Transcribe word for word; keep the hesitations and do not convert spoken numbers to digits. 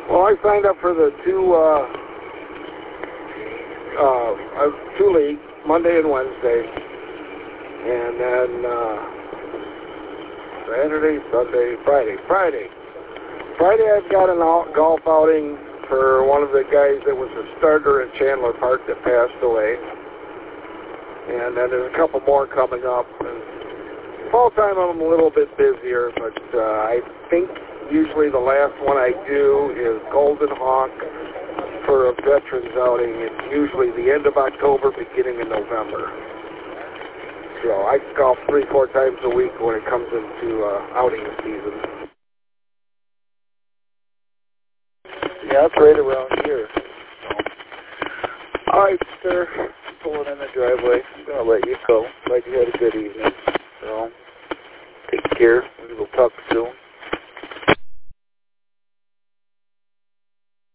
Well, I signed up for the two, uh, uh, two league, Monday and Wednesday, and then uh, Saturday, Sunday, Friday. Friday. Friday I've got an out golf outing for one of the guys that was a starter at Chandler Park that passed away. And then there's a couple more coming up. And fall time I'm a little bit busier, but uh, I think usually the last one I do is Golden Hawk for a veterans outing. It's usually the end of October, beginning of November. So I golf three, four times a week when it comes into uh, outing season. Yeah, it's right around here. All right, sir. Pulling in the driveway. I'm going to let you go. Glad you had a good evening. So, take care. We'll talk soon.